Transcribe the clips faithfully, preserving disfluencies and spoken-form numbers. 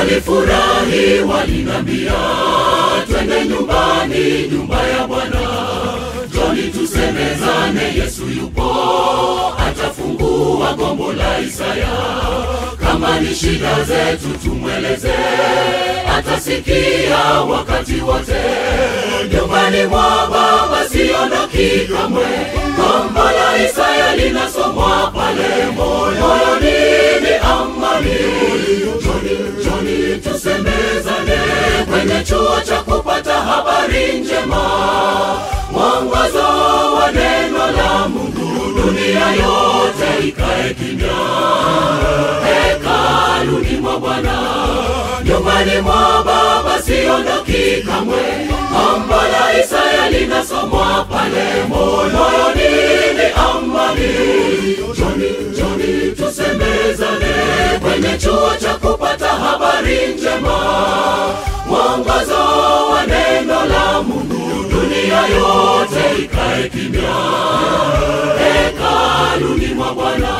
Nalifurahi walinambia, twende nyumbani, nyumba ya Bwana. Njoni tusemezane, Yesu yupo, atafungua gombo la Isaya. Kama ni shida zetu tumweleze, atasikia wakati wote. Nyumbani mwa Baba siondoki kamwe, gombo la Isaya linasomwa pale moyoni ni amani. Njoni, njoni tusemezane, kwenye chuo cha kupata habari njema, mwongozo wa neno la Mungu, dunia yote ikae kimya. Hekaluni mwa Bwana, nyumbani mwa Baba siondoki kamwe, gombo la Isaya linasomwa pale moyoni ni amani. Njoni, njoni tusemezane, kwenye chuo cha kupata habari njema, mwongozo wa neno la Mungu, dunia yote ikae kimya. Hekaluni mwa Bwana.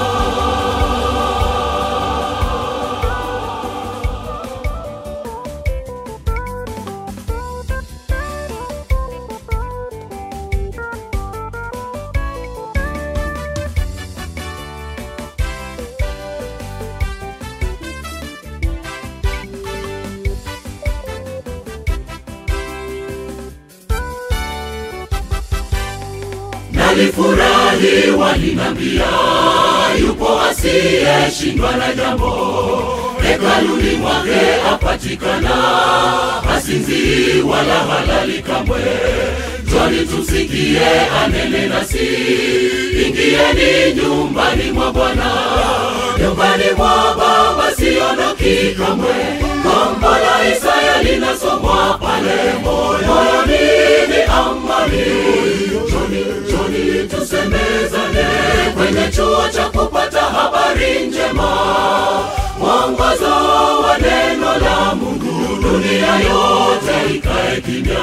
Nalifurahi walinambia, yupo asiyeshindwa na jambo. Hekaluni mwake apatikana, hasinzii wala halali kamwe. Njoni tusikie anene nasi, ingieni nyumbani mwa Bwana. Nyumbani mwa Baba siondoki kamwe, gombo la Isaya linasomwa pale moyoni ni amani. Njoni, njoni tusemezane, kwenye chuo cha kupata habari njema, mwongozo wa neno la Mungu, dunia yote ikae kimya.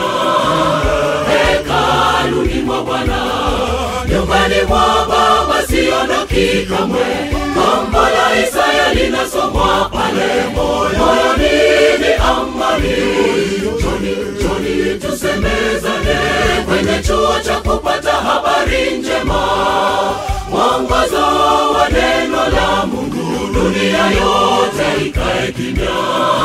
Hekaluni mwa Bwana, nyumbani mwa Baba siondoki kamwe, gombo la Isaya linasomwa pale moyoni ni amani. Njoni, njoni tusemezane, kwenye chuo cha kupata habari njema, mwongozo wa neno la Mungu, dunia yote ikae kimya.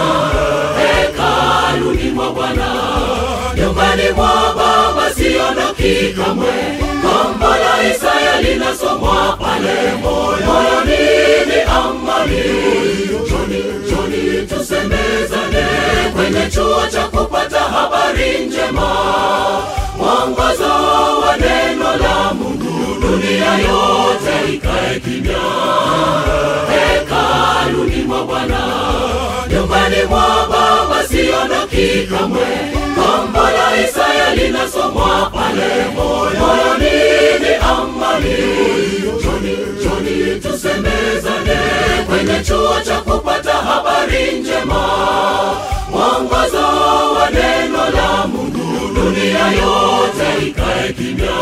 Hekaluni mwa Bwana, nyumbani mwa Baba siondoki kamwe, gombo la Isaya linasomwa pale moyoni ni amani. Njoni, njoni tusemezane, kwenye chuo cha kupata habari njema, mwongozo wa neno la Mungu, dunia yote ikae kimya. Hekaluni mwa Bwana, nyumbani mwa Baba siondoki kamwe, gombo la Isaya linasomwa pale moyoni ni amani. Njoni, njoni tusemezane, kwenye chuo cha kupata habari njema, mwongozo wa neno la Mungu, dunia yote ikae kimya.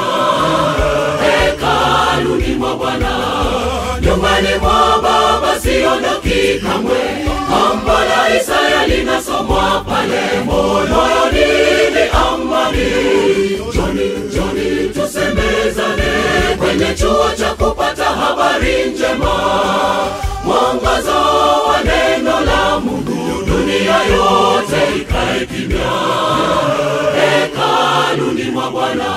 Hekaluni mwa Bwana, nyumbani mwa Baba siondoki kamwe, gombo la Isaya linasomwa pale moyoni ni amani. Njoni, njoni tusemezane, kwenye chuo cha kupata habari njema, mwongozo wa neno la Mungu, dunia yote ikae kimya. Hekaluni mwa Bwana.